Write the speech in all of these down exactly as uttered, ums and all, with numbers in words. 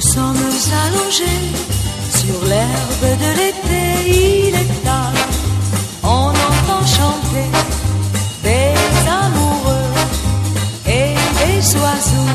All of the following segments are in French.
sommes allongés sur l'herbe de l'été, il est tard, on entend chanter des amoureux et des oiseaux.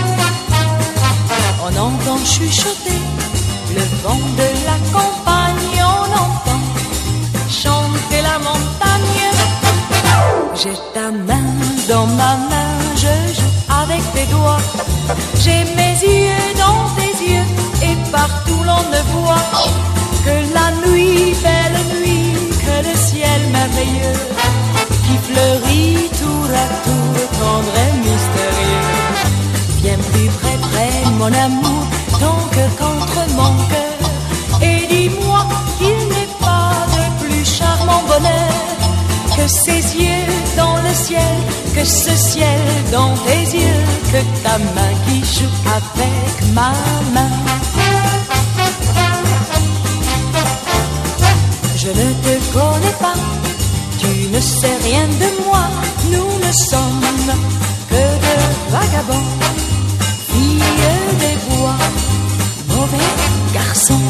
On entend chuchoter le vent de la campagne, on entend chanter la montagne. J'ai ta main dans ma main, je joue avec tes doigts. J'ai mes yeux dans tes yeux et partout l'on ne voit que la nuit, belle nuit, que le ciel merveilleux qui fleurit tour à tour, tendre et mystérieux. Viens plus près, près, mon amour, ton cœur contre mon cœur, et dis-moi qu'il n'est pas de plus charmant bonheur que ces yeux dans le ciel, que ce ciel dans tes yeux, que ta main qui joue avec ma main. Je ne te connais pas, tu ne sais rien de moi, nous ne sommes que deux vagabonds, filles des bois, mauvais garçons.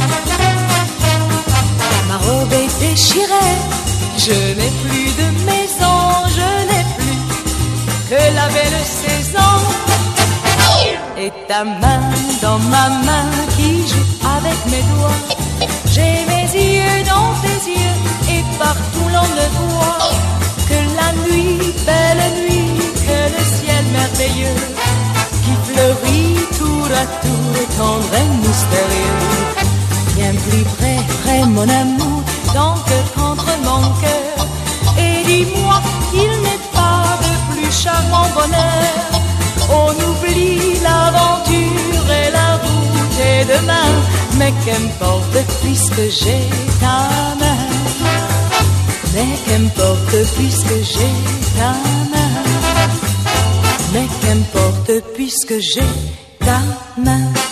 Ma robe est déchirée, je n'ai plus de maison, je n'ai plus que la belle saison. Et ta main dans ma main qui joue avec mes doigts. J'ai mes yeux dans tes yeux et partout l'on ne voit que la nuit, belle nuit, que le ciel merveilleux qui fleurit tour à tour, tendre et mystérieux. Viens plus près, près mon amour, ton cœur contre mon cœur, et dis-moi qu'il n'est pas de plus charmant bonheur. On oublie l'aventure et la route et demain, mais qu'importe puisque j'ai ta main. Mais qu'importe puisque j'ai ta main. Mais qu'importe puisque j'ai ta main.